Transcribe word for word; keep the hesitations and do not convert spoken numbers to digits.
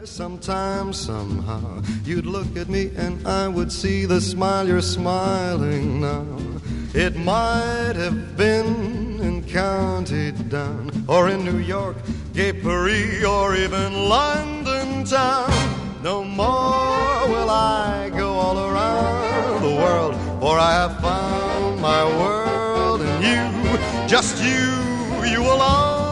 Sometimes, somehow, you'd look at me and I would see the smile you're smiling now. It might have been in County Down, or in New York, Gay Paris, or even London town. No more will I go all around the world, for I have found my world in you, just you, you alone.